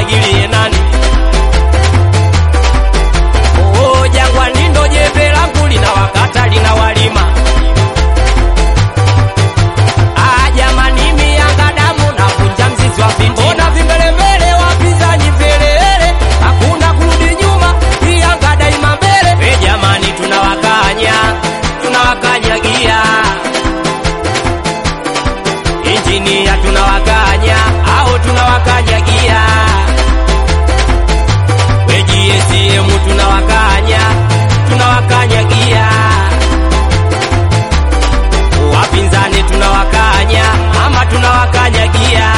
ampigilie nani? Oh, Jangwani ndo jembe langu linawakata linawalima. Jamani mimi Yanga damu na kunja mzizi wa fiti. Ona vimbelembele wapinzani mbelele, hakuna kurudi nyuma, Yanga daima mbele. Jamani tunawakanyagia injinia, tunawakanya au tunawakanyagia. GSM tunawakanyagia. Wapinzani tunawakanya ama tunawakanyagia.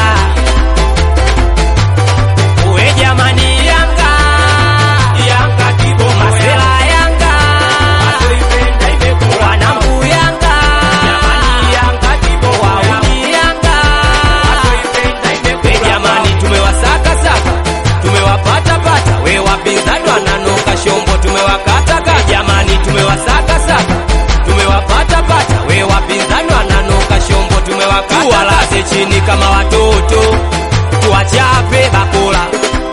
We jamani Yanga kiboma, masela Yanga asoipenda imekuwa wanangu Yanga. Jamani Yanga kiboma, wauni Yanga asoipenda imekuwa. We jamani tumewasaka saka, tumewapata pata. We wapinzani wananuka shombo, tumewakata kata. Jamani tumewasaka saka, tumewapata pata. We wapinzani wananuka shombo, tumewakata. Tuwalaze chini kama watoto, tuwachape bakula.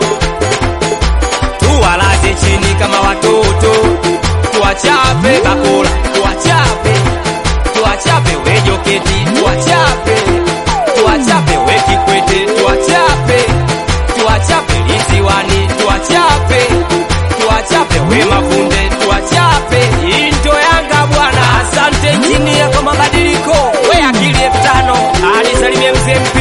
Tuwalaze chini kama watoto, tuwachape bakula. Tuwachape we Joketi, tuwachape we Kikwete, tuwachape Liziwani, tuwachape we Mafunde, tuwachape. Into Yanga bwana. Asante injinia kwa mabadiliko. We akili F5 alisalimie mzee